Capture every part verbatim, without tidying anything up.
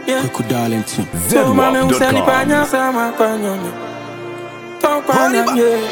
Yeah. Quick darling too. So mama usani panya sama panya me. Panya yeah.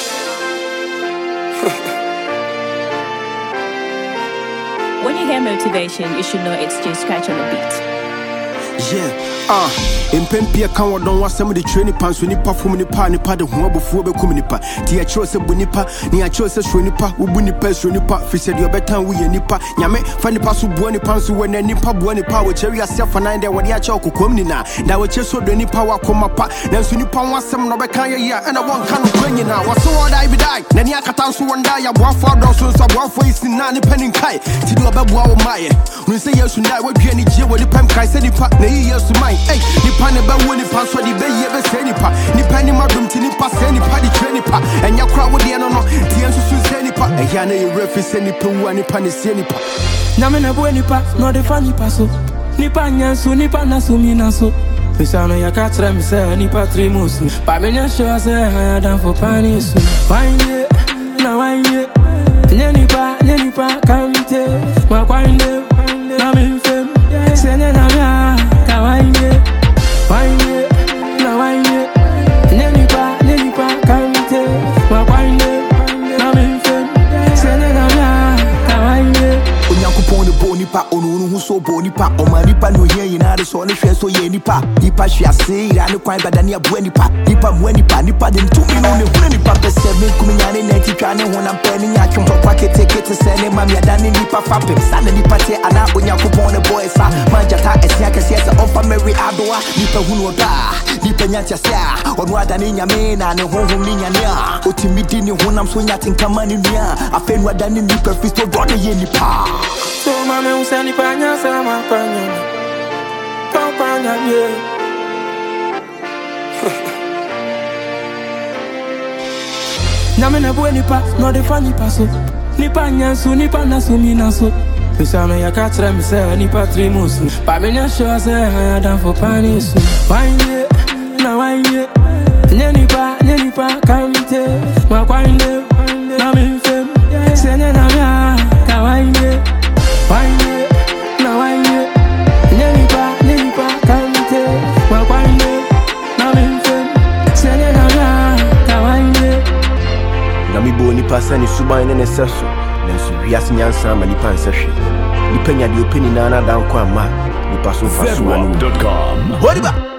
When you hear motivation, you should know it's just scratch on the beat. Yeah, ah, in Pempia can don't want some of the training pants when you perform the party part of one before the communipa. Tia chose a bunipa, near chose a shunipa, ubunipa, shunipa, fish said your better we a nipa. Yame, funny pass who buoni pants when a nipa buoni power, cherry yourself and I there what ya choco comnina. Now we just so the nipa come up, then Sunipa wants some Nobekaya, and I want kind of bring you now. What's so odd I be die? Then ya catan so one die, I want four dollars, I want face in nine penny kai. To do a babu my. When say yes, you die, what you any jail with the pump, I said it. Years to mine, hey, Nipa never win it, pass what the bay ever say nipa. Nipa ni madum to nipa, send nipa, the train nipa, and your crowd with the no, the answer to say nipa, and Yana, you reference any poo and nipa, the nipa. Namina buenipa, not the funny passo. Nipa nyansu, nipa nasumi naso. Pisano ya katra mi say nipa three musu. Pamenya show say I done for panisu. Wine ye, na wine ye. Nyanipa, nyanipa, kamite. Ma wine, na mi fem. Sene na mia. Wine, wine, na wine, nyanipa, nyanipa, kamite, ma wine, na minfem, sene na mia, wine. Onyankopon de bonipa, onu hu so bonipa, o manipa no here ina de so ne hwe so ye nipa, nipa hwe ase ira ne kwan bada ne abo nipa, nipa mo nipa, nipa de ntumi no ne hu nipa pese me kuminya ne na titwa ne ho na mpani nya twon kwa kete kete se ne ma me da ne nipa fa pem sa ne nipa te ana onyankopon de boy sa manjata esia kese se ofa Mary adoa nipa hu no da nipa nya tia sia onu ada ne nya me na ne honhom ni nya ne a otimidi ne honam so nya tenkama ne nua afenu ada ne nipa fisto do ne ye nipa. So mama usani panya sama panya me. Panya yeah. Namina buenipa, no the funny passo. Nipa nyansu, nipa nasumi naso. Pisano ya katra mi say nipa three musu. Pamenya show say I done for panisu. Wine ye, na wine ye. Nyanipa, nyanipa, kamite. Ma wine, na mi fem. Sene na mia, ka wine. Wine, na wine. Nyanipa, nyanipa, kamite. Ma wine, na mi fem. Sene na mia, ka wine. Nami bo nipa sani suban ne seso. Nanso wiase nyansa ma nipa nsehwe. Nipa nya de openi na na dan kwa ma. Nipa so fa so anu. Hodiba.